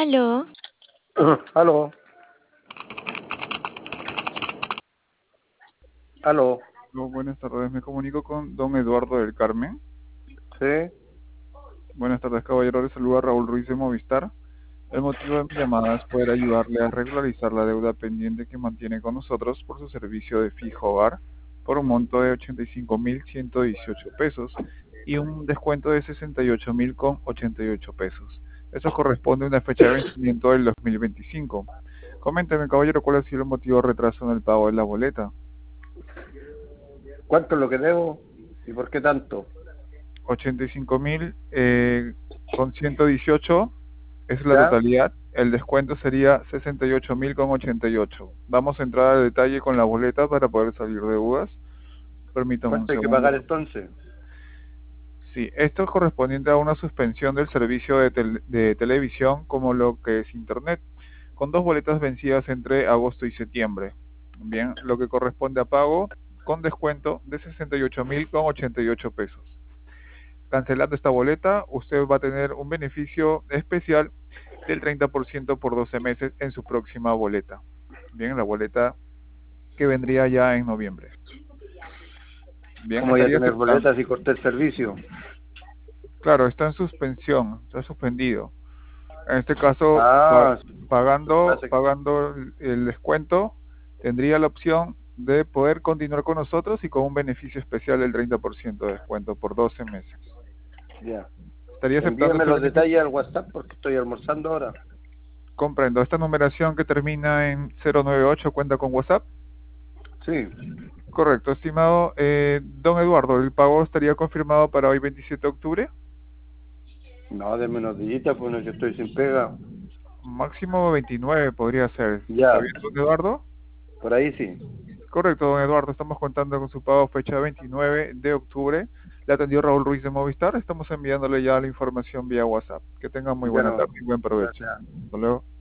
Aló, Aló, aló, Buenas tardes, me comunico con don Eduardo del Carmen. sí, Buenas tardes, caballero, le saluda Raúl Ruiz de Movistar. El motivo de mi llamada es poder ayudarle a regularizar la deuda pendiente que mantiene con nosotros por su servicio de fijo hogar por un monto de 85.118 pesos y un descuento de 68.088 pesos. Eso corresponde a una fecha de vencimiento del 2025. Coménteme, caballero, cuál ha sido el motivo de retraso en el pago de la boleta. ¿cuánto es lo que debo y por qué tanto? 85.000 con 118 es la ¿Ya? totalidad. El descuento sería 68.000 con 88. Vamos a entrar al detalle con la boleta para poder salir de dudas. Permítame un ¿Cuánto hay que pagar segundo. entonces? Sí, esto es correspondiente a una suspensión del servicio de televisión como lo que es Internet, con dos boletas vencidas entre agosto y septiembre. Bien, lo que corresponde a pago con descuento de 68.000 con 88 pesos. Cancelando esta boleta, usted va a tener un beneficio especial del 30% por 12 meses en su próxima boleta. Bien, la boleta que vendría ya en noviembre. Bien, ¿Cómo voy a estaría tener aceptando. boletas y corté el servicio? Claro, está en suspensión, está suspendido. En este caso, Ah, pagando, parece que... pagando el descuento, tendría la opción de poder continuar con nosotros y con un beneficio especial del 30% de descuento por 12 meses. Ya. ¿Estaría aceptando Envíame ese los beneficio? detalles al WhatsApp porque estoy almorzando ahora. Comprendo. Esta numeración que termina en 098 cuenta con WhatsApp. Sí. Correcto, estimado don Eduardo, el pago estaría confirmado para hoy 27 de octubre. No, de menos días, pues no, yo estoy sin pega. Máximo 29 podría ser. ¿Está Ya, bien, don Eduardo? por ahí sí. Correcto, don Eduardo, estamos contando con su pago fecha 29 de octubre. Le atendió Raúl Ruiz de Movistar. Estamos enviándole ya la información vía WhatsApp. Que tenga muy Ya buena no. tarde y buen provecho. Gracias. Hasta luego.